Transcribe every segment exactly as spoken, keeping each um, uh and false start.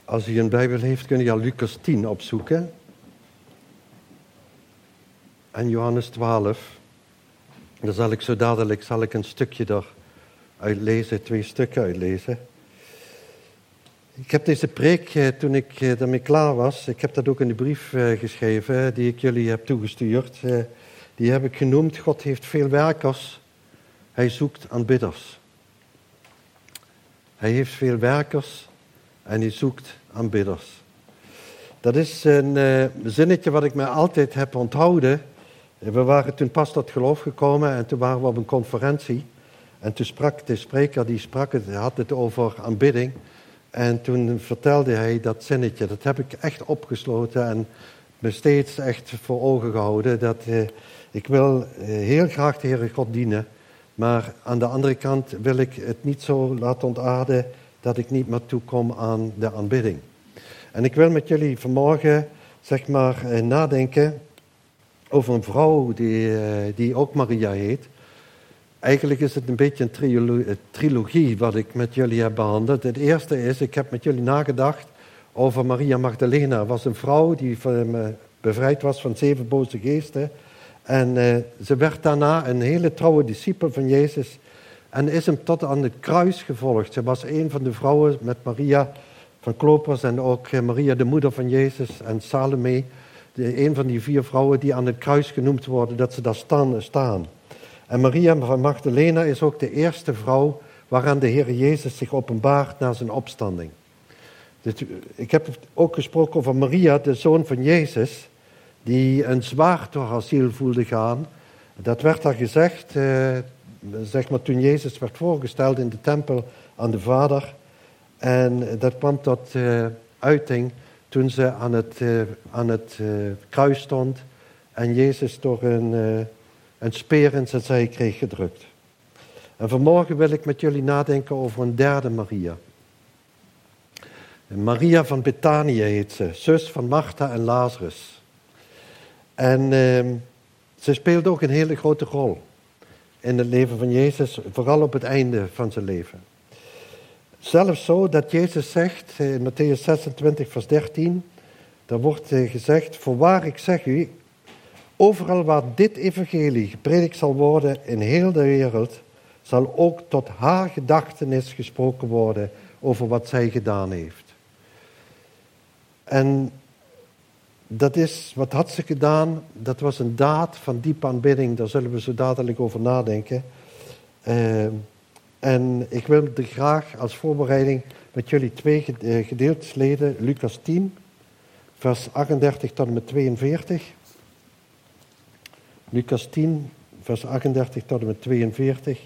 Als u een Bijbel heeft, kun je al Lucas tien opzoeken. En Johannes twaalf. Dan zal ik zo dadelijk zal ik een stukje eruit lezen, twee stukken uitlezen. Ik heb deze preek, toen ik daarmee klaar was, ik heb dat ook in de brief geschreven, die ik jullie heb toegestuurd. Die heb ik genoemd, God heeft veel werkers, hij zoekt aanbidders. Hij heeft veel werkers en hij zoekt aanbidders. Dat is een uh, zinnetje wat ik mij altijd heb onthouden. We waren toen pas tot geloof gekomen en toen waren we op een conferentie. En toen sprak de spreker, die sprak het, had het over aanbidding. En toen vertelde hij dat zinnetje. Dat heb ik echt opgesloten en me steeds echt voor ogen gehouden. Dat uh, ik wil uh, heel graag de Heere God dienen. Maar aan de andere kant wil ik het niet zo laten ontaarden dat ik niet meer toekom aan de aanbidding. En ik wil met jullie vanmorgen, zeg maar, uh, nadenken over een vrouw die, uh, die ook Maria heet. Eigenlijk is het een beetje een trilogie, een trilogie wat ik met jullie heb behandeld. Het eerste is, ik heb met jullie nagedacht over Maria Magdalena. Het was een vrouw die bevrijd was van zeven boze geesten. En uh, ze werd daarna een hele trouwe discipel van Jezus. En is hem tot aan het kruis gevolgd. Ze was een van de vrouwen met Maria van Klopas en ook uh, Maria de moeder van Jezus en Salome. De, een van die vier vrouwen die aan het kruis genoemd worden, dat ze daar staan. staan. En Maria van Magdalena is ook de eerste vrouw waaraan de Heer Jezus zich openbaart na zijn opstanding. Dus, ik heb ook gesproken over Maria, de zoon van Jezus, die een zwaard door haar ziel voelde gaan. Dat werd haar gezegd, eh, zeg maar toen Jezus werd voorgesteld in de tempel aan de Vader. En dat kwam tot uh, uiting toen ze aan het, uh, aan het uh, kruis stond en Jezus door een... Uh, een speer in zijn zij kreeg gedrukt. En vanmorgen wil ik met jullie nadenken over een derde Maria. Maria van Betanië heet ze, zus van Martha en Lazarus. En uh, ze speelde ook een hele grote rol in het leven van Jezus, vooral op het einde van zijn leven. Zelfs zo dat Jezus zegt, in Mattheüs zesentwintig vers dertien, daar wordt gezegd, voorwaar ik zeg u, overal waar dit evangelie gepredikt zal worden in heel de wereld, zal ook tot haar gedachtenis gesproken worden over wat zij gedaan heeft. En dat is, wat had ze gedaan? Dat was een daad van diepe aanbidding, daar zullen we zo dadelijk over nadenken. Uh, en ik wil er graag als voorbereiding met jullie twee gedeeltes lezen, Lucas tien, vers achtendertig tot en met tweeënveertig. Lucas tien, vers achtendertig tot en met tweeënveertig.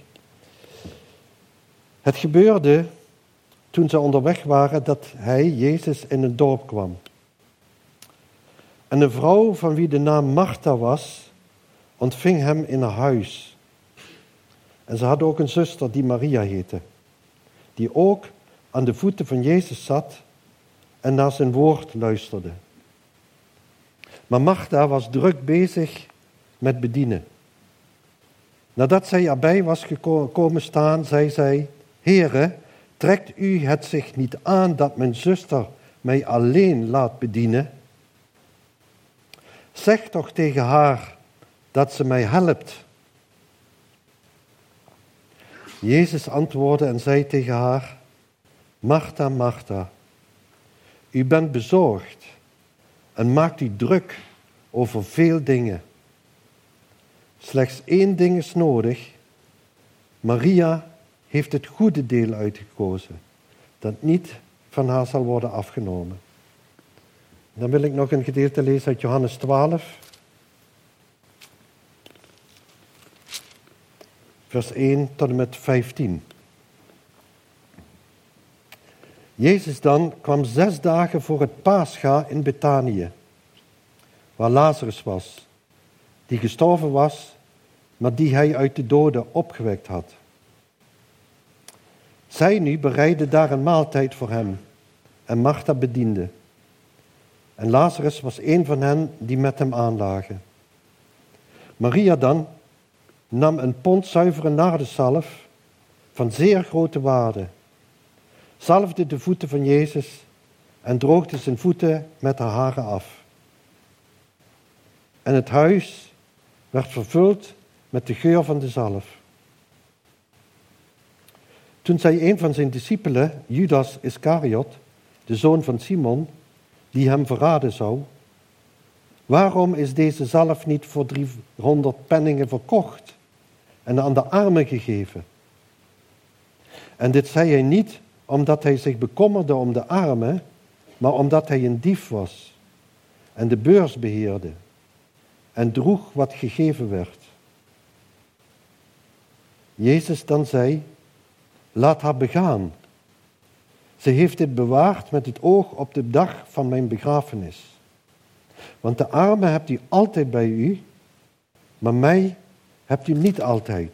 Het gebeurde toen ze onderweg waren dat hij, Jezus, in een dorp kwam. En een vrouw van wie de naam Martha was, ontving hem in haar huis. En ze had ook een zuster die Maria heette, die ook aan de voeten van Jezus zat en naar zijn woord luisterde. Maar Martha was druk bezig met bedienen. Nadat zij erbij was gekomen staan, zei zij, Heere, trekt u het zich niet aan dat mijn zuster mij alleen laat bedienen? Zeg toch tegen haar dat ze mij helpt. Jezus antwoordde en zei tegen haar, Martha, Martha, u bent bezorgd en maakt u druk over veel dingen. Slechts één ding is nodig. Maria heeft het goede deel uitgekozen, dat niet van haar zal worden afgenomen. Dan wil ik nog een gedeelte lezen uit Johannes twaalf. Vers één tot en met vijftien. Jezus dan kwam zes dagen voor het Pascha in Betanië, waar Lazarus was, die gestorven was, maar die hij uit de doden opgewekt had. Zij nu bereidden daar een maaltijd voor hem en Martha bediende. En Lazarus was een van hen die met hem aanlagen. Maria dan nam een pond zuivere nardenzalf van zeer grote waarde, zalfde de voeten van Jezus en droogde zijn voeten met haar haren af. En het huis werd vervuld met de geur van de zalf. Toen zei een van zijn discipelen, Judas Iscariot, de zoon van Simon, die hem verraden zou: waarom is deze zalf niet voor driehonderd penningen verkocht en aan de armen gegeven? En dit zei hij niet omdat hij zich bekommerde om de armen, maar omdat hij een dief was en de beurs beheerde en droeg wat gegeven werd. Jezus dan zei: laat haar begaan. Ze heeft dit bewaard met het oog op de dag van mijn begrafenis. Want de armen hebt u altijd bij u, maar mij hebt u niet altijd.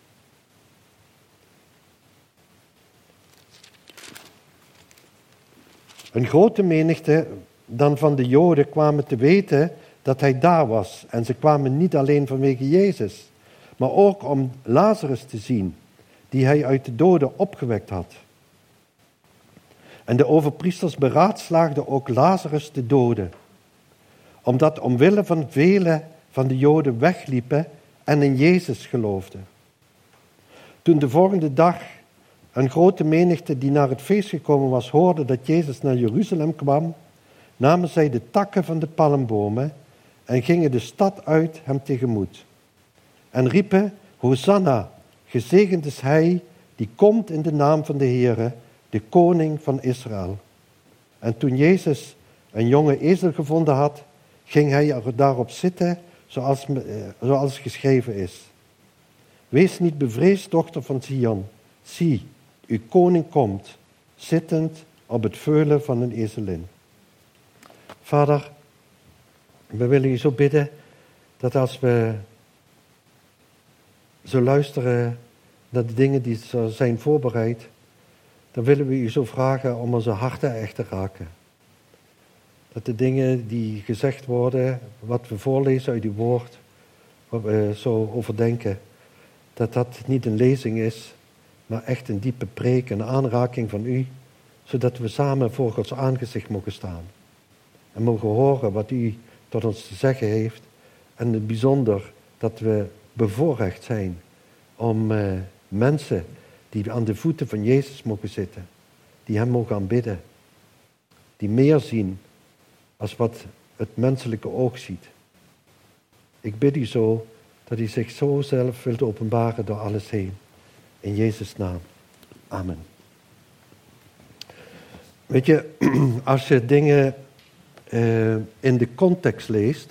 Een grote menigte dan van de Joden kwamen te weten dat hij daar was. En ze kwamen niet alleen vanwege Jezus, maar ook om Lazarus te zien, die hij uit de doden opgewekt had. En de overpriesters beraadslaagden ook Lazarus de dode, omdat omwille van velen van de Joden wegliepen en in Jezus geloofden. Toen de volgende dag een grote menigte die naar het feest gekomen was hoorde dat Jezus naar Jeruzalem kwam, namen zij de takken van de palmbomen en gingen de stad uit hem tegemoet. En riepen: Hosanna, gezegend is hij die komt in de naam van de Heere, de koning van Israël. En toen Jezus een jonge ezel gevonden had, ging hij er daarop zitten, zoals, zoals geschreven is. Wees niet bevreesd, dochter van Sion. Zie, uw koning komt, zittend op het veulen van een ezelin. Vader, we willen u zo bidden dat als we zo luisteren naar de dingen die zijn voorbereid, dan willen we u zo vragen om onze harten echt te raken. Dat de dingen die gezegd worden, wat we voorlezen uit uw woord, wat we zo overdenken, dat dat niet een lezing is, maar echt een diepe preek, een aanraking van u, zodat we samen voor Gods aangezicht mogen staan. En mogen horen wat u tot ons te zeggen heeft. En het bijzonder dat we bevoorrecht zijn om uh, mensen die aan de voeten van Jezus mogen zitten, die hem mogen aanbidden, die meer zien als wat het menselijke oog ziet. Ik bid u zo dat u zich zo zelf wilt openbaren door alles heen. In Jezus' naam. Amen. Weet je, als je dingen uh, in de context leest,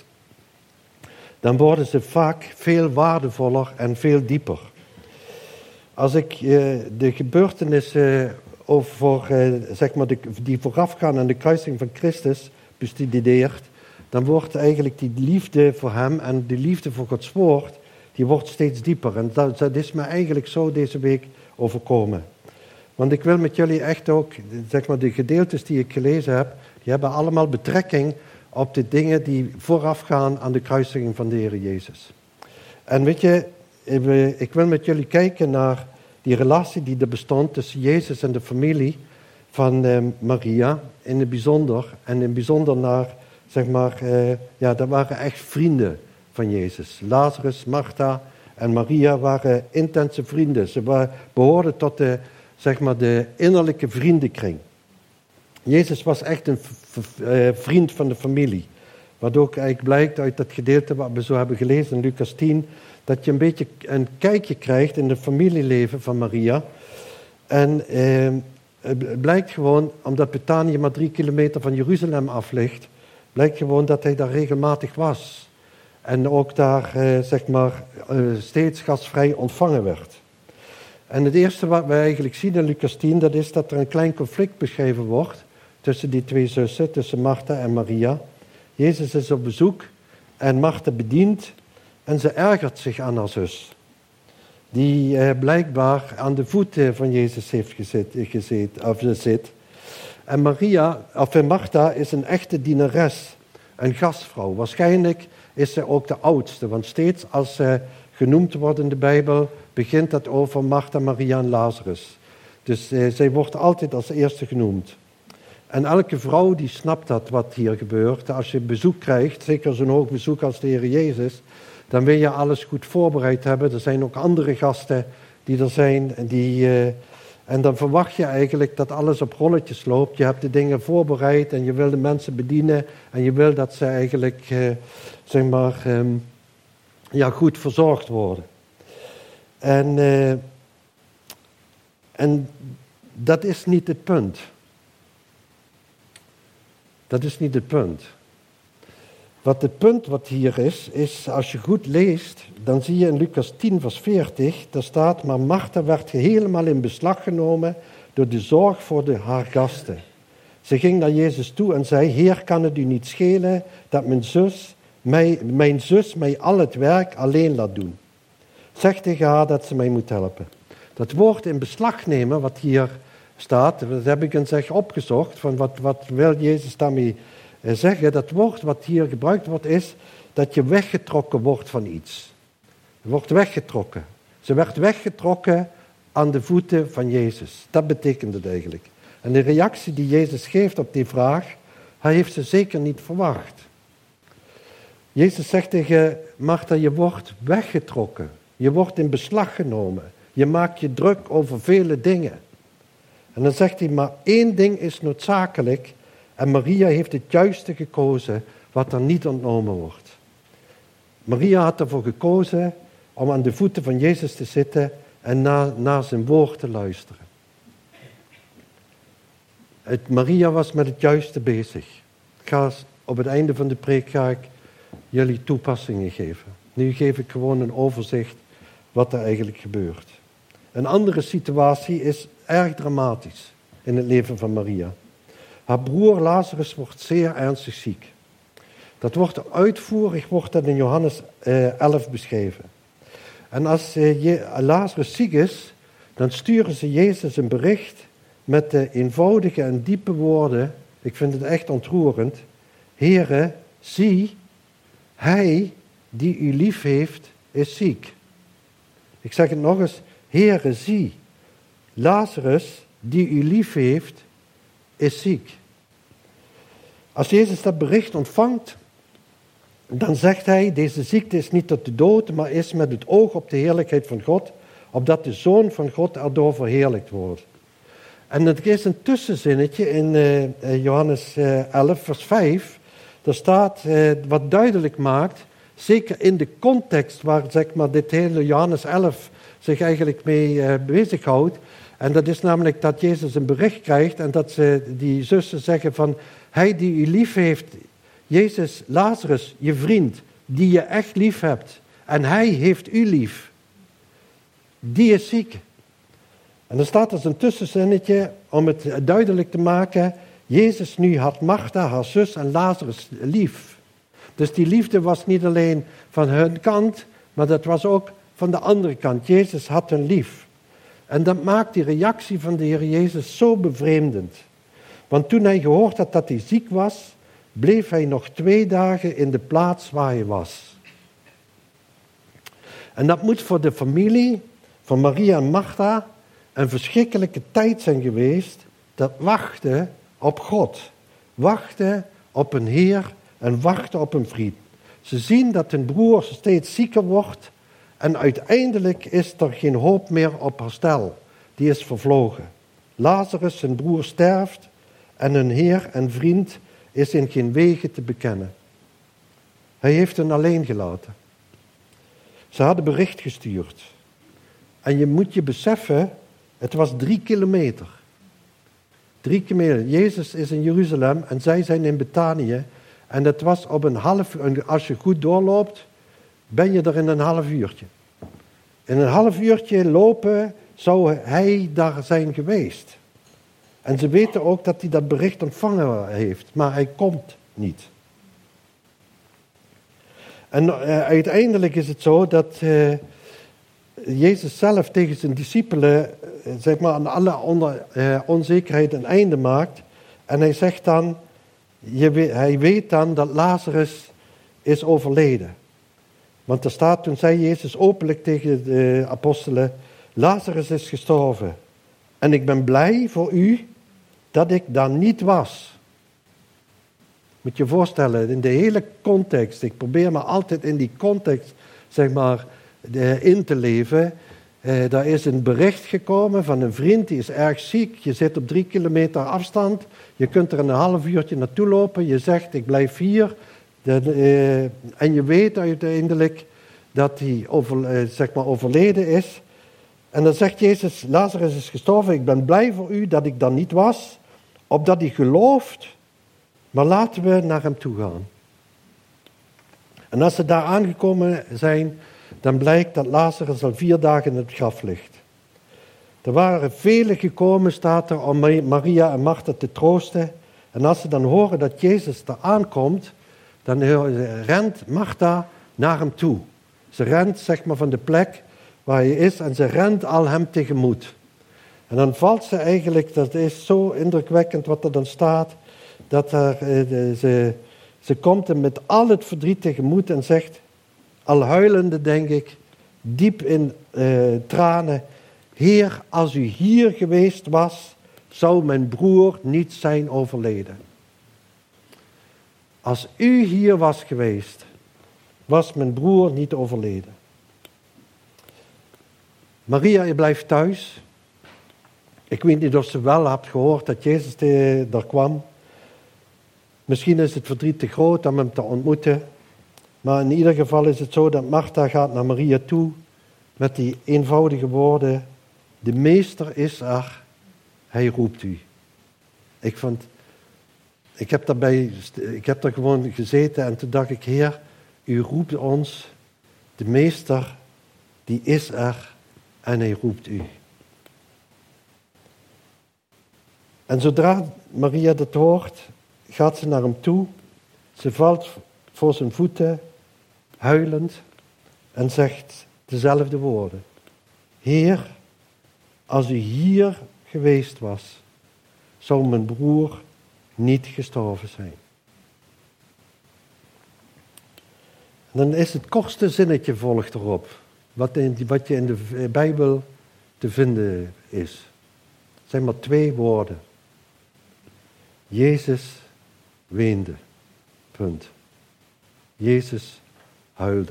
dan worden ze vaak veel waardevoller en veel dieper. Als ik uh, de gebeurtenissen over, uh, zeg maar de, die voorafgaan aan de kruising van Christus bestudeert, dan wordt eigenlijk die liefde voor hem en de liefde voor Gods woord, die wordt steeds dieper. En dat, dat is me eigenlijk zo deze week overkomen. Want ik wil met jullie echt ook, zeg maar de gedeeltes die ik gelezen heb, die hebben allemaal betrekking op de dingen die voorafgaan aan de kruisiging van de Heer Jezus. En weet je, ik wil met jullie kijken naar die relatie die er bestond tussen Jezus en de familie van eh, Maria in het bijzonder. En in het bijzonder naar, zeg maar, eh, ja, dat waren echt vrienden van Jezus. Lazarus, Martha en Maria waren intense vrienden. Ze waren, behoorden tot de, zeg maar, de innerlijke vriendenkring. Jezus was echt een v- v- uh, vriend van de familie. Wat ook eigenlijk blijkt uit dat gedeelte wat we zo hebben gelezen in Lucas tien, dat je een beetje een kijkje krijgt in het familieleven van Maria. En uh, het blijkt gewoon, omdat Betanië maar drie kilometer van Jeruzalem af ligt, blijkt gewoon dat hij daar regelmatig was. En ook daar, uh, zeg maar, uh, steeds gastvrij ontvangen werd. En het eerste wat we eigenlijk zien in Lucas tien, dat is dat er een klein conflict beschreven wordt tussen die twee zussen, tussen Martha en Maria. Jezus is op bezoek en Martha bedient en ze ergert zich aan haar zus. Die eh, blijkbaar aan de voeten van Jezus heeft gezet, gezet, of zit. En Maria, of Martha is een echte dienares, een gastvrouw. Waarschijnlijk is ze ook de oudste, want steeds als ze genoemd wordt in de Bijbel, begint dat over Martha, Maria en Lazarus. Dus eh, zij wordt altijd als eerste genoemd. En elke vrouw die snapt dat wat hier gebeurt. Als je bezoek krijgt, zeker zo'n hoog bezoek als de Heer Jezus, dan wil je alles goed voorbereid hebben. Er zijn ook andere gasten die er zijn. En, die, uh, en dan verwacht je eigenlijk dat alles op rolletjes loopt. Je hebt de dingen voorbereid en je wil de mensen bedienen. En je wil dat ze eigenlijk uh, zeg maar, um, ja, goed verzorgd worden. En, uh, en dat is niet het punt. Dat is niet het punt. Wat het punt wat hier is, is als je goed leest, dan zie je in Lucas tien vers veertig, daar staat, maar Martha werd helemaal in beslag genomen door de zorg voor de, haar gasten. Ze ging naar Jezus toe en zei, Heer, kan het u niet schelen dat mijn zus mij, mijn zus mij al het werk alleen laat doen? Zeg tegen haar dat ze mij moet helpen. Dat woord in beslag nemen, wat hier staat, dat heb ik eens echt opgezocht, van wat, wat wil Jezus daarmee zeggen. Dat woord wat hier gebruikt wordt is dat je weggetrokken wordt van iets. Je wordt weggetrokken. Ze werd weggetrokken aan de voeten van Jezus. Dat betekent het eigenlijk. En de reactie die Jezus geeft op die vraag, hij heeft ze zeker niet verwacht. Jezus zegt tegen Martha, je wordt weggetrokken. Je wordt in beslag genomen. Je maakt je druk over vele dingen. En dan zegt hij, maar één ding is noodzakelijk. En Maria heeft het juiste gekozen, wat er niet ontnomen wordt. Maria had ervoor gekozen om aan de voeten van Jezus te zitten en naar, naar zijn woord te luisteren. Het, Maria was met het juiste bezig. Ik ga, op het einde van de preek ga ik jullie toepassingen geven. Nu geef ik gewoon een overzicht wat er eigenlijk gebeurt. Een andere situatie is erg dramatisch in het leven van Maria. Haar broer Lazarus wordt zeer ernstig ziek. Dat wordt uitvoerig wordt dat in Johannes eh, elf beschreven. En als eh, Lazarus ziek is, dan sturen ze Jezus een bericht met de eenvoudige en diepe woorden. Ik vind het echt ontroerend. Heere, zie, hij die u lief heeft, is ziek. Ik zeg het nog eens. Heere, zie, Lazarus die u lief heeft, is ziek. Als Jezus dat bericht ontvangt, dan zegt hij, deze ziekte is niet tot de dood, maar is met het oog op de heerlijkheid van God, opdat de Zoon van God erdoor verheerlijkt wordt. En er is een tussenzinnetje in uh, Johannes uh, elf, vers vijf. Daar staat uh, wat duidelijk maakt, zeker in de context waar zeg maar, dit hele Johannes elf zich eigenlijk mee uh, bezighoudt. En dat is namelijk dat Jezus een bericht krijgt en dat ze die zussen zeggen van, hij die u lief heeft, Jezus, Lazarus, je vriend, die je echt lief hebt. En hij heeft u lief. Die is ziek. En dan staat er een tussenzinnetje om het duidelijk te maken. Jezus nu had Martha, haar zus en Lazarus lief. Dus die liefde was niet alleen van hun kant, maar dat was ook van de andere kant. Jezus had hen lief. En dat maakt die reactie van de Heer Jezus zo bevreemdend. Want toen hij gehoord had dat hij ziek was, bleef hij nog twee dagen in de plaats waar hij was. En dat moet voor de familie van Maria en Martha een verschrikkelijke tijd zijn geweest. Dat wachten op God. Wachten op een Heer en wachten op een vriend. Ze zien dat hun broer steeds zieker wordt. En uiteindelijk is er geen hoop meer op herstel. Die is vervlogen. Lazarus, zijn broer, sterft. En hun Heer en vriend is in geen wegen te bekennen. Hij heeft hen alleen gelaten. Ze hadden bericht gestuurd. En je moet je beseffen, het was drie kilometer. Drie kilometer. Jezus is in Jeruzalem en zij zijn in Betanië. En dat was op een half uur. Als je goed doorloopt, ben je er in een half uurtje. In een half uurtje lopen zou hij daar zijn geweest. En ze weten ook dat hij dat bericht ontvangen heeft. Maar hij komt niet. En uh, uiteindelijk is het zo dat uh, Jezus zelf tegen zijn discipelen uh, zeg maar aan alle onder, uh, onzekerheid een einde maakt. En hij zegt dan, je weet, hij weet dan dat Lazarus is overleden. Want er staat, toen zei Jezus openlijk tegen de apostelen, Lazarus is gestorven. En ik ben blij voor u dat ik daar niet was. Moet je je voorstellen, in de hele context, ik probeer me altijd in die context, zeg maar, in te leven. Uh, daar is een bericht gekomen van een vriend, die is erg ziek. Je zit op drie kilometer afstand. Je kunt er een half uurtje naartoe lopen. Je zegt, ik blijf hier. De, uh, en je weet uiteindelijk dat hij over, uh, zeg maar overleden is. En dan zegt Jezus, Lazarus is gestorven. Ik ben blij voor u dat ik daar niet was. Opdat hij gelooft. Maar laten we naar hem toe gaan. En als ze daar aangekomen zijn, dan blijkt dat Lazarus al vier dagen in het graf ligt. Er waren velen gekomen, staat er, om Maria en Martha te troosten. En als ze dan horen dat Jezus daar aankomt, dan rent Martha naar hem toe. Ze rent, zeg maar, van de plek waar hij is en ze rent al hem tegemoet. En dan valt ze eigenlijk, dat is zo indrukwekkend wat er dan staat, dat er, ze, ze komt hem met al het verdriet tegemoet en zegt, al huilende denk ik, diep in uh, tranen, Heer, als u hier geweest was, zou mijn broer niet zijn overleden. Als u hier was geweest, was mijn broer niet overleden. Maria, je blijft thuis. Ik weet niet of ze wel hebt gehoord dat Jezus daar kwam. Misschien is het verdriet te groot om hem te ontmoeten. Maar in ieder geval is het zo dat Martha gaat naar Maria toe met die eenvoudige woorden. De meester is er, hij roept u. Ik vond, ik heb daarbij, ik heb daar gewoon gezeten en toen dacht ik, Heer, u roept ons. De meester, die is er en hij roept u. En zodra Maria dat hoort, gaat ze naar hem toe. Ze valt voor zijn voeten, huilend, en zegt dezelfde woorden. Heer, als u hier geweest was, zou mijn broer niet gestorven zijn. En dan is het kortste zinnetje volgt erop, wat, in, wat je in de Bijbel te vinden is. Het zijn maar twee woorden. Jezus weende. Punt. Jezus huilde.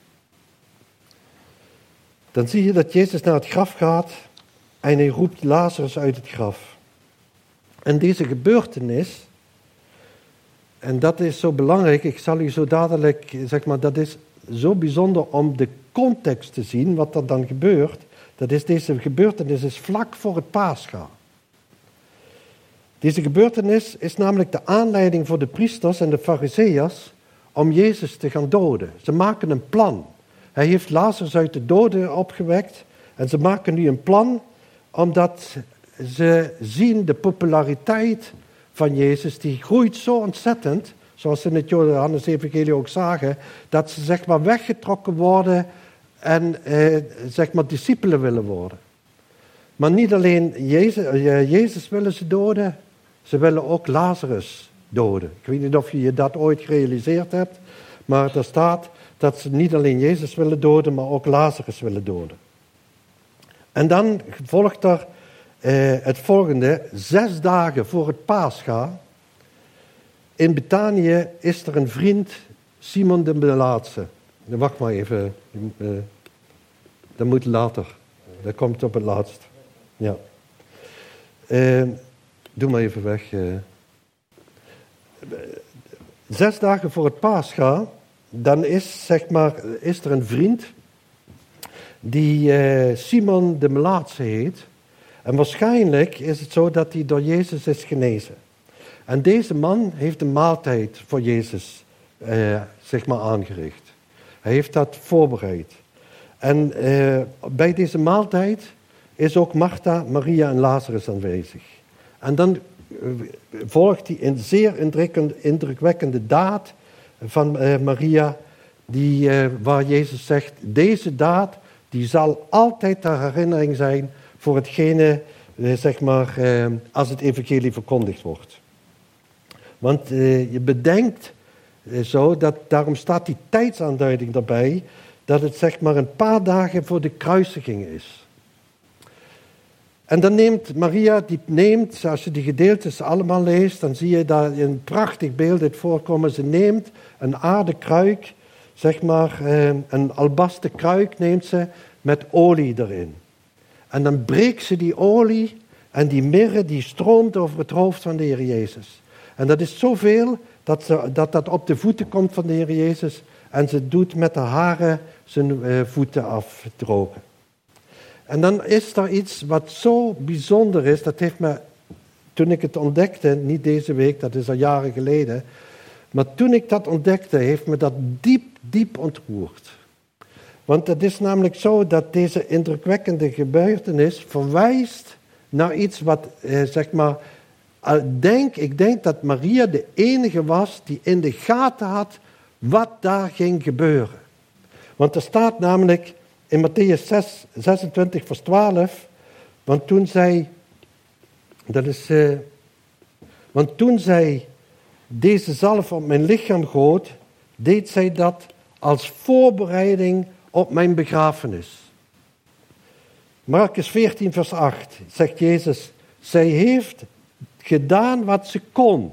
Dan zie je dat Jezus naar het graf gaat en hij roept Lazarus uit het graf. En deze gebeurtenis, en dat is zo belangrijk, ik zal u zo dadelijk, zeg maar, dat is zo bijzonder om de context te zien, wat er dan gebeurt. Dat is, deze gebeurtenis is vlak voor het Pascha. Deze gebeurtenis is namelijk de aanleiding voor de priesters en de farizeeërs om Jezus te gaan doden. Ze maken een plan. Hij heeft Lazarus uit de doden opgewekt en ze maken nu een plan omdat ze zien de populariteit van Jezus, die groeit zo ontzettend, zoals ze in het Johannes-evangelie ook zagen, dat ze zeg maar weggetrokken worden en eh, zeg maar discipelen willen worden. Maar niet alleen Jezus, eh, Jezus willen ze doden, ze willen ook Lazarus doden. Ik weet niet of je je dat ooit gerealiseerd hebt, maar er staat dat ze niet alleen Jezus willen doden, maar ook Lazarus willen doden. En dan volgt er eh, het volgende. Zes dagen voor het Pascha, in Betanië is er een vriend, Simon de Melaatse. Wacht maar even, uh, dat moet later. Dat komt op het laatst. Ja. Uh, doe maar even weg. Uh. Zes dagen voor het Pascha, dan is, zeg maar, is er een vriend die uh, Simon de Melaatse heet. En waarschijnlijk is het zo dat hij door Jezus is genezen. En deze man heeft een maaltijd voor Jezus uh, zeg maar aangericht. Hij heeft dat voorbereid. En uh, bij deze maaltijd is ook Martha, Maria en Lazarus aanwezig. En dan uh, volgt die een zeer indrukwekkende daad van uh, Maria, die, uh, waar Jezus zegt, deze daad die zal altijd ter herinnering zijn voor hetgene, uh, zeg maar, uh, als het evangelie verkondigd wordt. Want uh, je bedenkt uh, zo, dat daarom staat die tijdsaanduiding daarbij, dat het zeg maar een paar dagen voor de kruisiging is. En dan neemt Maria, die neemt, als je die gedeeltes allemaal leest, dan zie je daar een prachtig beeld uit voorkomen. Ze neemt een aarden kruik, zeg maar, een albasten kruik neemt ze met olie erin. En dan breekt ze die olie en die mirre die stroomt over het hoofd van de Heer Jezus. En dat is zoveel dat, ze, dat dat op de voeten komt van de Heer Jezus. En ze doet met de haren zijn uh, voeten afdrogen. En dan is er iets wat zo bijzonder is. Dat heeft me, toen ik het ontdekte, niet deze week, dat is al jaren geleden. Maar toen ik dat ontdekte, heeft me dat diep, diep ontroerd. Want het is namelijk zo dat deze indrukwekkende gebeurtenis verwijst naar iets wat, eh, zeg maar, denk, ik denk dat Maria de enige was die in de gaten had wat daar ging gebeuren. Want er staat namelijk in Matthäus zes, zesentwintig vers twaalf, want toen zij, dat is, uh, want toen zij deze zalf op mijn lichaam goot, deed zij dat als voorbereiding op mijn begrafenis. Markus veertien vers acht zegt Jezus, zij heeft gedaan wat ze kon.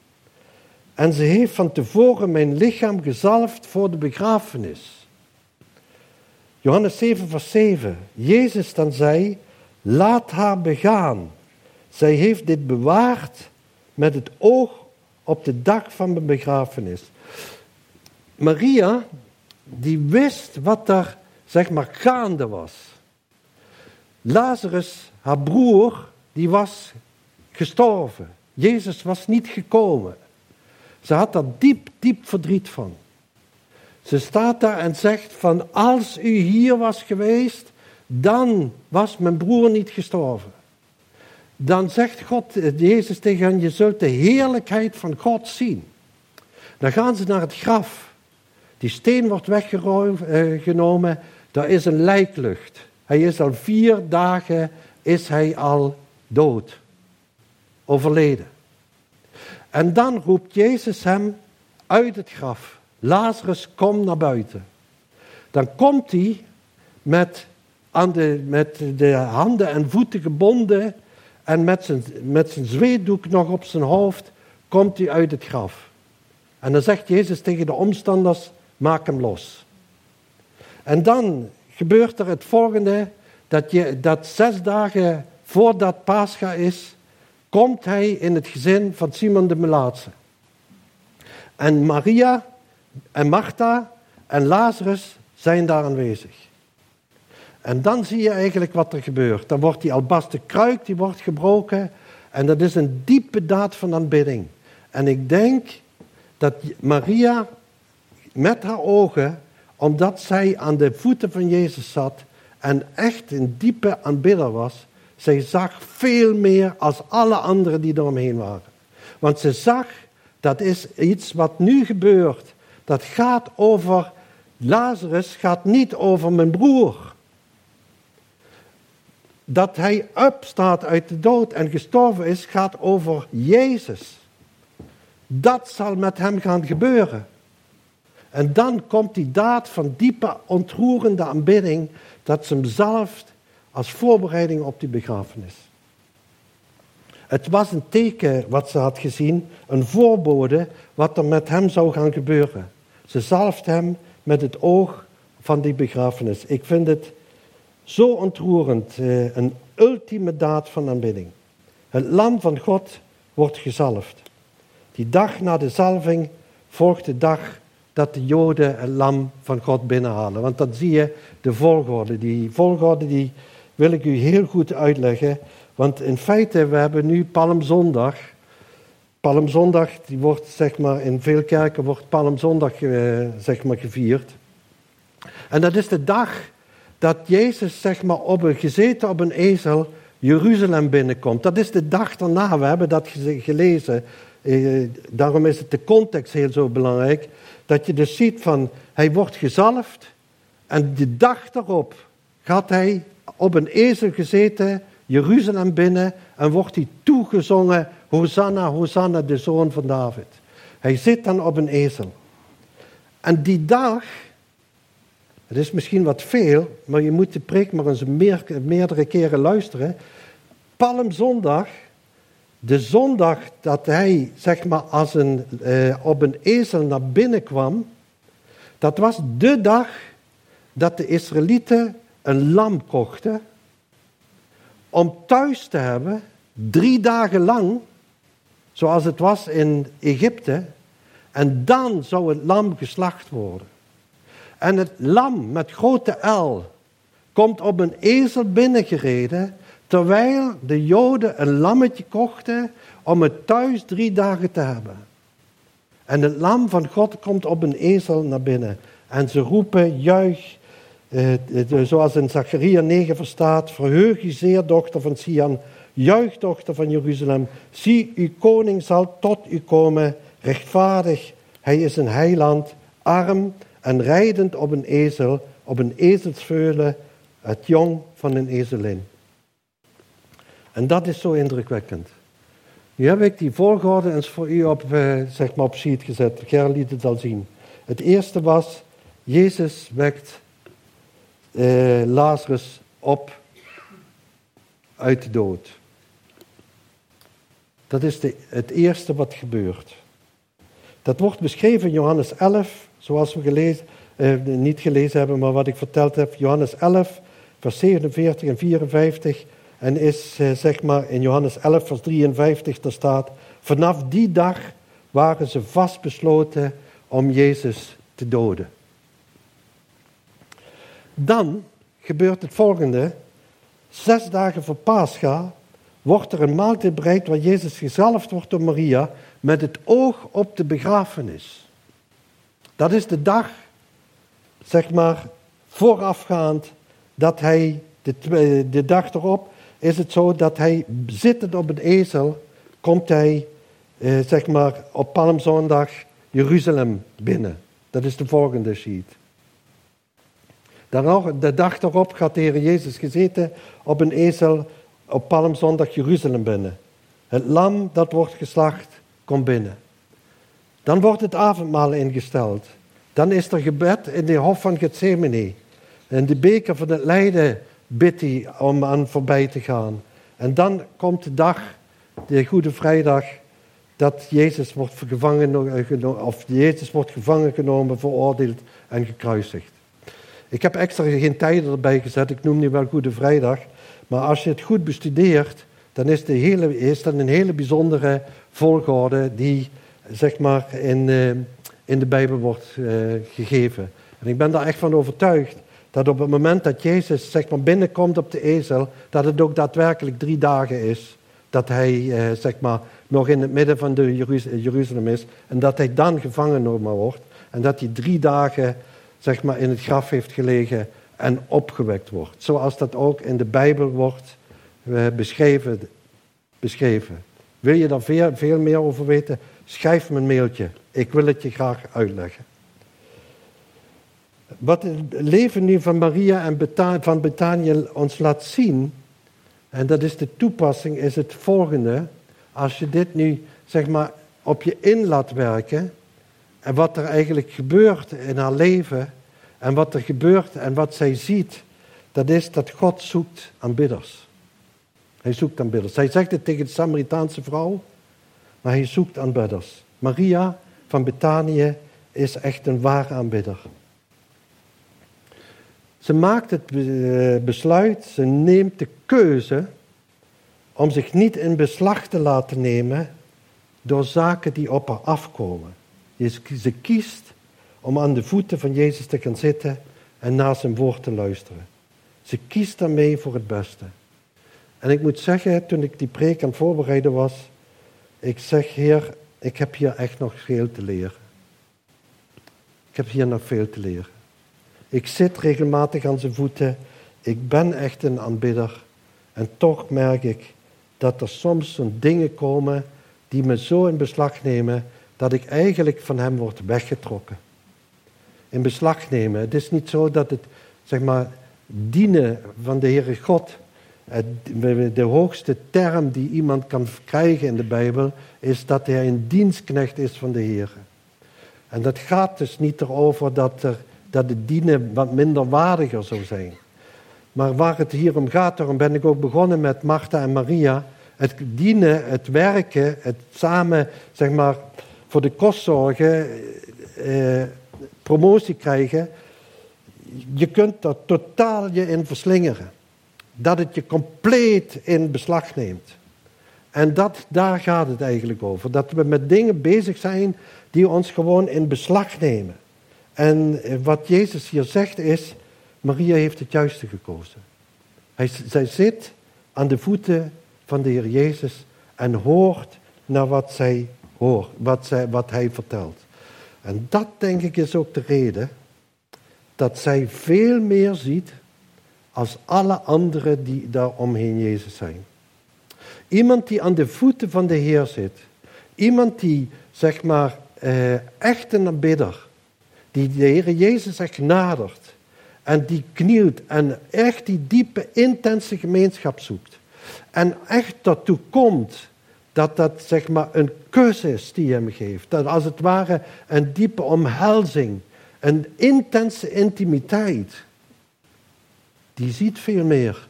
En ze heeft van tevoren mijn lichaam gezalfd voor de begrafenis. Johannes zeven vers zeven. Jezus dan zei, laat haar begaan. Zij heeft dit bewaard met het oog op de dag van mijn begrafenis. Maria, die wist wat er, zeg maar, gaande was. Lazarus, haar broer, die was gestorven. Jezus was niet gekomen. Ze had daar diep, diep verdriet van. Ze staat daar en zegt van, als u hier was geweest, dan was mijn broer niet gestorven. Dan zegt God, Jezus tegen hen, je zult de heerlijkheid van God zien. Dan gaan ze naar het graf. Die steen wordt weggenomen, daar is een lijklucht. Hij is al vier dagen, is hij al dood. Overleden. En dan roept Jezus hem uit het graf. Lazarus, kom naar buiten. Dan komt hij met, aan de, met de handen en voeten gebonden en met zijn, met zijn zweetdoek nog op zijn hoofd, komt hij uit het graf. En dan zegt Jezus tegen de omstanders, maak hem los. En dan gebeurt er het volgende, dat, je, dat zes dagen voordat Pascha is, komt hij in het gezin van Simon de Melaatse. En Maria en Martha en Lazarus zijn daar aanwezig. En dan zie je eigenlijk wat er gebeurt. Dan wordt die albasten kruik, die wordt gebroken. En dat is een diepe daad van aanbidding. En ik denk dat Maria met haar ogen, omdat zij aan de voeten van Jezus zat en echt een diepe aanbidder was, zij zag veel meer als alle anderen die eromheen waren. Want ze zag, dat is iets wat nu gebeurt. Dat gaat over, Lazarus gaat niet over mijn broer. Dat hij opstaat uit de dood en gestorven is, gaat over Jezus. Dat zal met hem gaan gebeuren. En dan komt die daad van diepe, ontroerende aanbidding, dat ze hem zalft als voorbereiding op die begrafenis. Het was een teken wat ze had gezien, een voorbode wat er met hem zou gaan gebeuren. Ze zalft hem met het oog van die begrafenis. Ik vind het zo ontroerend, een ultieme daad van aanbidding. Het lam van God wordt gezalfd. Die dag na de zalving volgt de dag dat de Joden het lam van God binnenhalen. Want dan zie je de volgorde. Die volgorde die wil ik u heel goed uitleggen. Want in feite, we hebben nu Palmzondag. Palmzondag, die wordt, zeg maar, in veel kerken wordt Palmzondag eh, zeg maar, gevierd. En dat is de dag dat Jezus, zeg maar, op een, gezeten op een ezel Jeruzalem binnenkomt. Dat is de dag daarna, we hebben dat gelezen. Eh, daarom is het de context heel zo belangrijk. Dat je dus ziet van, hij wordt gezalfd. En de dag daarop gaat hij op een ezel gezeten Jeruzalem binnen en wordt hij toegezongen, Hosanna, Hosanna, de zoon van David. Hij zit dan op een ezel. En die dag, het is misschien wat veel, maar je moet de preek maar eens meer, meerdere keren luisteren. Palmzondag, de zondag dat hij zeg maar als een, uh, op een ezel naar binnen kwam, dat was de dag dat de Israëlieten een lam kochten om thuis te hebben, drie dagen lang, zoals het was in Egypte, en dan zou het lam geslacht worden. En het lam met grote L komt op een ezel binnengereden, terwijl de Joden een lammetje kochten om het thuis drie dagen te hebben. En het lam van God komt op een ezel naar binnen. En ze roepen, juich, eh, zoals in Zacharia negen verstaat, verheug je zeer, dochter van Sion, juich, dochter van Jeruzalem. Zie, uw koning zal tot u komen, rechtvaardig, hij is een heiland, arm en rijdend op een ezel, op een ezelsveulen, het jong van een ezelin. En dat is zo indrukwekkend. Nu heb ik die volgorde eens voor u op, eh, zeg maar op sheet gezet. Ger liet het al zien. Het eerste was, Jezus wekt eh, Lazarus op uit de dood. Dat is de, het eerste wat gebeurt. Dat wordt beschreven in Johannes elf, zoals we gelezen, eh, niet gelezen hebben, maar wat ik verteld heb. Johannes elf, vers zevenenveertig en vierenvijftig. En is, eh, zeg maar, in Johannes elf, vers drieënvijftig, daar staat, vanaf die dag waren ze vastbesloten om Jezus te doden. Dan gebeurt het volgende. Zes dagen voor Pascha wordt er een maaltijd bereid waar Jezus gezalfd wordt door Maria met het oog op de begrafenis. Dat is de dag, zeg maar, voorafgaand dat hij, de, de dag erop, is het zo dat hij zittend op een ezel, komt hij, eh, zeg maar, op Palmzondag Jeruzalem binnen. Dat is de volgende sheet. Dan, de dag erop gaat de Heer Jezus gezeten op een ezel op Palmzondag Jeruzalem binnen. Het lam dat wordt geslacht, komt binnen. Dan wordt het avondmaal ingesteld. Dan is er gebed in de hof van Gethsemane. En de beker van het lijden bidt hij om aan voorbij te gaan. En dan komt de dag, de Goede Vrijdag, dat Jezus wordt gevangen, of Jezus wordt gevangen genomen, veroordeeld en gekruisigd. Ik heb extra geen tijden erbij gezet, ik noem die wel Goede Vrijdag. Maar als je het goed bestudeert, dan is, de hele, is dat een hele bijzondere volgorde die, zeg maar, in, uh, in de Bijbel wordt uh, gegeven. En ik ben daar echt van overtuigd dat op het moment dat Jezus, zeg maar, binnenkomt op de ezel, dat het ook daadwerkelijk drie dagen is dat hij, uh, zeg maar, nog in het midden van de Jeruz- Jeruzalem is en dat hij dan gevangen genomen wordt en dat hij drie dagen, zeg maar, in het graf heeft gelegen en opgewekt wordt. Zoals dat ook in de Bijbel wordt uh, beschreven, beschreven. Wil je daar veel, veel meer over weten? Schrijf me een mailtje. Ik wil het je graag uitleggen. Wat het leven nu van Maria en Beta- van Betanië ons laat zien, en dat is de toepassing, is het volgende. Als je dit nu, zeg maar, op je in laat werken, en wat er eigenlijk gebeurt in haar leven, en wat er gebeurt en wat zij ziet, dat is dat God zoekt aanbidders. Hij zoekt aanbidders. Hij zegt het tegen de Samaritaanse vrouw, maar hij zoekt aanbidders. Maria van Betanië is echt een ware aanbidder. Ze maakt het besluit, ze neemt de keuze om zich niet in beslag te laten nemen door zaken die op haar afkomen. Ze kiest om aan de voeten van Jezus te gaan zitten en naar zijn woord te luisteren. Ze kiest daarmee voor het beste. En ik moet zeggen, toen ik die preek aan het voorbereiden was, ik zeg, Heer, ik heb hier echt nog veel te leren. Ik heb hier nog veel te leren. Ik zit regelmatig aan zijn voeten. Ik ben echt een aanbidder. En toch merk ik dat er soms zo'n dingen komen die me zo in beslag nemen dat ik eigenlijk van hem word weggetrokken. In beslag nemen. Het is niet zo dat het, zeg maar, dienen van de Heere God, de hoogste term die iemand kan krijgen in de Bijbel, is dat hij een dienstknecht is van de Heere. En dat gaat dus niet erover dat, er, dat het dienen wat minder waardiger zou zijn. Maar waar het hier om gaat, daarom ben ik ook begonnen met Martha en Maria. Het dienen, het werken, het samen, zeg maar, voor de kost zorgen, eh, promotie krijgen. Je kunt daar totaal je in verslingeren. Dat het je compleet in beslag neemt. En dat, daar gaat het eigenlijk over. Dat we met dingen bezig zijn die ons gewoon in beslag nemen. En wat Jezus hier zegt is, Maria heeft het juiste gekozen. Hij, zij zit aan de voeten van de Heer Jezus en hoort naar wat, zij hoort, wat, zij, wat hij vertelt. En dat, denk ik, is ook de reden dat zij veel meer ziet als alle anderen die daar omheen Jezus zijn. Iemand die aan de voeten van de Heer zit. Iemand die, zeg maar, eh, echt een aanbidder. Die de Heer Jezus echt nadert. En die knielt en echt die diepe, intense gemeenschap zoekt. En echt daartoe komt dat dat, zeg maar, een kus is die hem geeft. Dat als het ware een diepe omhelzing. Een intense intimiteit. Die ziet veel meer.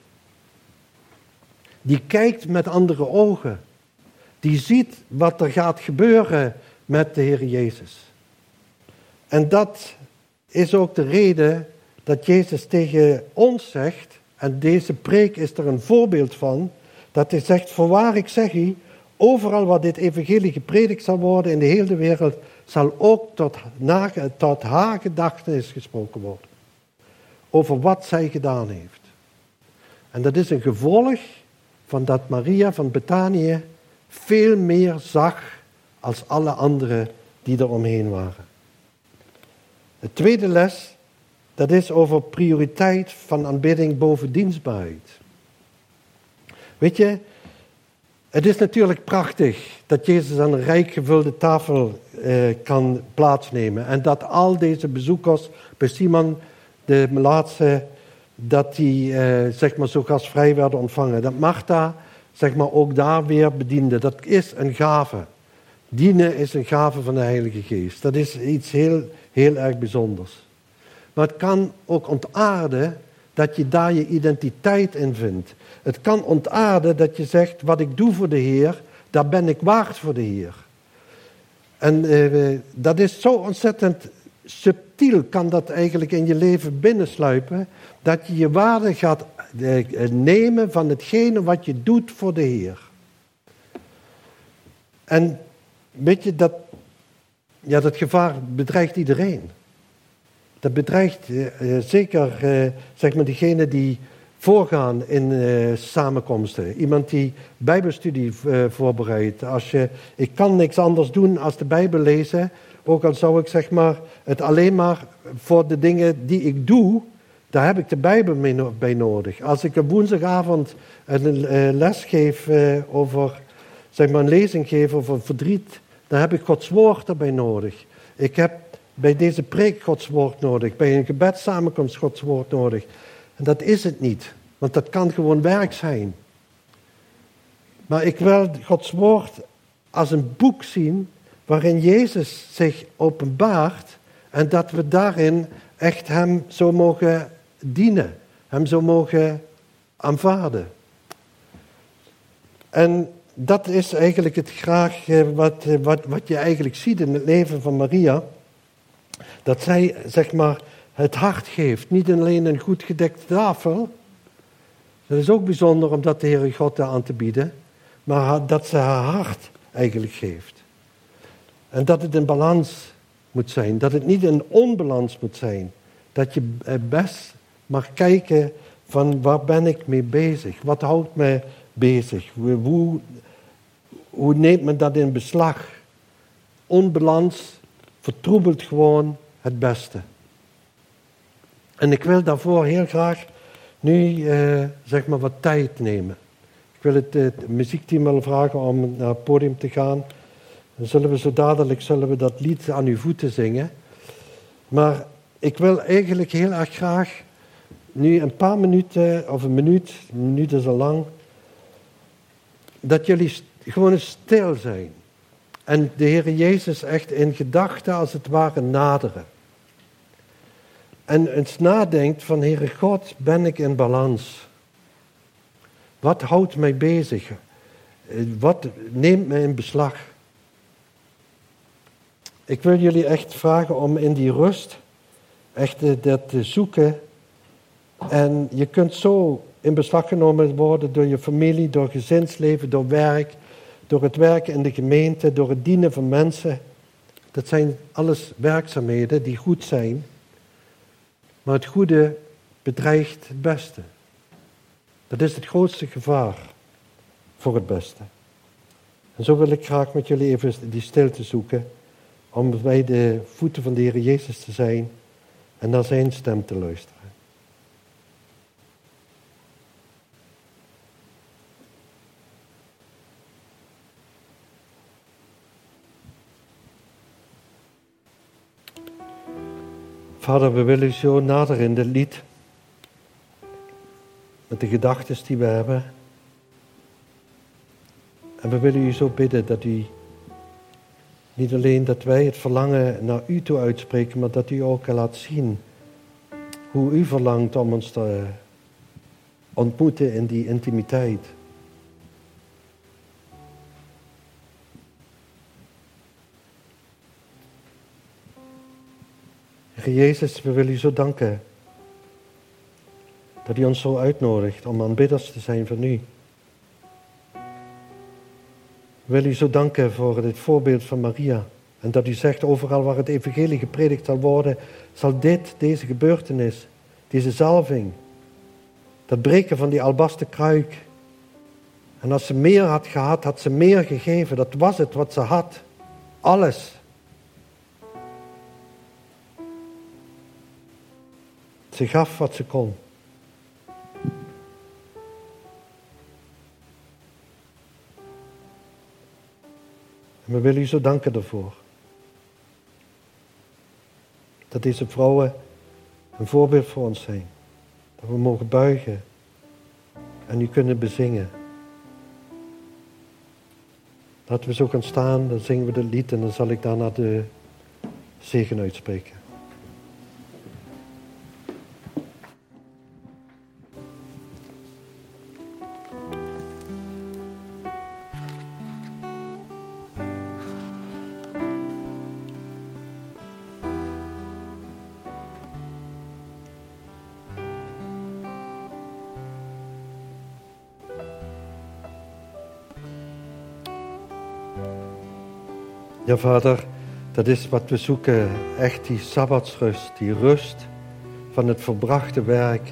Die kijkt met andere ogen. Die ziet wat er gaat gebeuren met de Heer Jezus. En dat is ook de reden dat Jezus tegen ons zegt, en deze preek is er een voorbeeld van, dat hij zegt, voorwaar ik zeg u, overal waar dit evangelie gepredikt zal worden in de hele wereld, zal ook tot, na, tot haar gedachtenis gesproken worden. Over wat zij gedaan heeft. En dat is een gevolg van dat Maria van Betanië veel meer zag als alle anderen die er omheen waren. De tweede les, dat is over prioriteit van aanbidding boven dienstbaarheid. Weet je, het is natuurlijk prachtig dat Jezus aan een rijk gevulde tafel eh, kan plaatsnemen. En dat al deze bezoekers bij Simon de Melaatse, dat die eh, zeg maar zo gastvrij werden ontvangen. Dat Martha zeg maar ook daar weer bediende. Dat is een gave. Dienen is een gave van de Heilige Geest. Dat is iets heel, heel erg bijzonders. Maar het kan ook ontaarden dat je daar je identiteit in vindt. Het kan ontaarden dat je zegt, wat ik doe voor de Heer, daar ben ik waard voor de Heer. En eh, dat is zo ontzettend subtiel, kan dat eigenlijk in je leven binnensluipen, dat je je waarde gaat eh, nemen van hetgene wat je doet voor de Heer. En weet je, dat, ja, dat gevaar bedreigt iedereen. Dat bedreigt uh, zeker uh, zeg maar diegenen die voorgaan in uh, samenkomsten. Iemand die bijbelstudie uh, voorbereidt. Als je, ik kan niks anders doen als de Bijbel lezen. Ook al zou ik zeg maar het alleen maar voor de dingen die ik doe, daar heb ik de Bijbel mee no- bij nodig. Als ik op woensdagavond een uh, les geef uh, over, zeg maar een lezing geef over verdriet, dan heb ik Gods woord erbij nodig. Ik heb bij deze preek Gods woord nodig. Bij een gebedssamenkomst Gods woord nodig. En dat is het niet. Want dat kan gewoon werk zijn. Maar ik wil Gods woord als een boek zien waarin Jezus zich openbaart. En dat we daarin echt hem zo mogen dienen. Hem zo mogen aanvaarden. En dat is eigenlijk het graag wat, wat, wat je eigenlijk ziet in het leven van Maria. Dat zij, zeg maar, het hart geeft. Niet alleen een goed gedekte tafel. Dat is ook bijzonder om dat de Heere God daar aan te bieden. Maar dat ze haar hart eigenlijk geeft. En dat het in balans moet zijn. Dat het niet een onbalans moet zijn. Dat je best mag kijken van waar ben ik mee bezig? Wat houdt mij bezig? Hoe, hoe neemt men dat in beslag? Onbalans vertroebelt gewoon het beste. En ik wil daarvoor heel graag nu uh, zeg maar wat tijd nemen. Ik wil het, het muziekteam wel vragen om naar het podium te gaan. Dan zullen we zo dadelijk zullen we dat lied aan uw voeten zingen. Maar ik wil eigenlijk heel erg graag nu een paar minuten, of een minuut, een minuut is al lang, dat jullie st- gewoon eens stil zijn. En de Heer Jezus echt in gedachten als het ware naderen. En eens nadenkt van, Heere God, ben ik in balans? Wat houdt mij bezig? Wat neemt mij in beslag? Ik wil jullie echt vragen om in die rust echt dat te zoeken. En je kunt zo in beslag genomen worden door je familie, door gezinsleven, door werk, door het werken in de gemeente, door het dienen van mensen. Dat zijn alles werkzaamheden die goed zijn. Maar het goede bedreigt het beste. Dat is het grootste gevaar voor het beste. En zo wil ik graag met jullie even die stilte zoeken, om bij de voeten van de Heer Jezus te zijn en naar zijn stem te luisteren. Vader, we willen u zo nader in dit lied, met de gedachten die we hebben. En we willen u zo bidden dat u, niet alleen dat wij het verlangen naar u toe uitspreken, maar dat u ook laat zien hoe u verlangt om ons te ontmoeten in die intimiteit. Heer Jezus, we willen u zo danken dat u ons zo uitnodigt om aanbidders te zijn van u. We willen u zo danken voor dit voorbeeld van Maria. En dat u zegt, overal waar het evangelie gepredikt zal worden, zal dit, deze gebeurtenis, deze zalving, dat breken van die albasten kruik. En als ze meer had gehad, had ze meer gegeven. Dat was het wat ze had. Alles. Ze gaf wat ze kon. En we willen u zo danken daarvoor. Dat deze vrouwen een voorbeeld voor ons zijn. Dat we mogen buigen en u kunnen bezingen. Laten we zo gaan staan, dan zingen we het lied en dan zal ik daarna de zegen uitspreken. Ja, Vader, dat is wat we zoeken. Echt die sabbatsrust, die rust van het volbrachte werk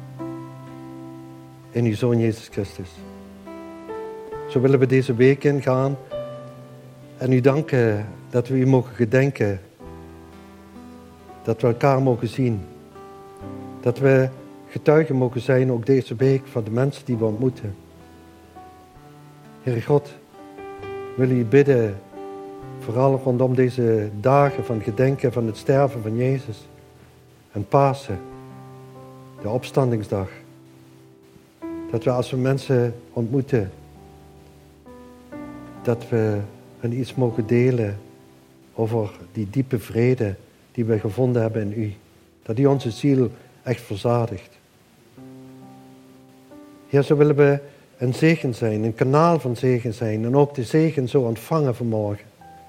in uw Zoon Jezus Christus. Zo willen we deze week ingaan en u danken dat we u mogen gedenken. Dat we elkaar mogen zien. Dat we getuigen mogen zijn ook deze week van de mensen die we ontmoeten. Heere God, wil u bidden, vooral rondom deze dagen van gedenken van het sterven van Jezus. En Pasen, de opstandingsdag. Dat we als we mensen ontmoeten, dat we hen iets mogen delen over die diepe vrede die we gevonden hebben in u. Dat die onze ziel echt verzadigt. Heer, zo willen we een zegen zijn, een kanaal van zegen zijn. En ook de zegen zo ontvangen vanmorgen.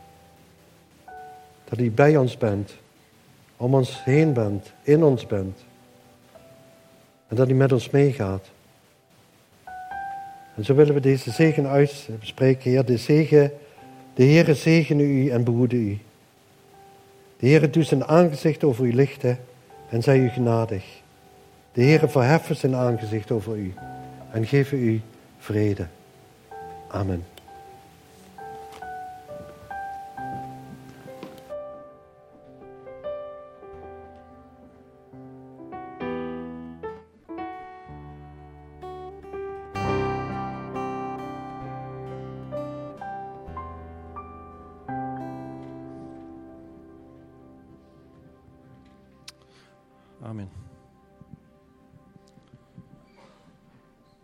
Dat u bij ons bent, om ons heen bent, in ons bent. En dat u met ons meegaat. En zo willen we deze zegen uitspreken, Heer. De zegen, de Heere zegene u en behoede u. De Heere doet zijn aangezicht over u lichten en zij u genadig. De Heere verheffen zijn aangezicht over u en geven u vrede. Amen. Amen.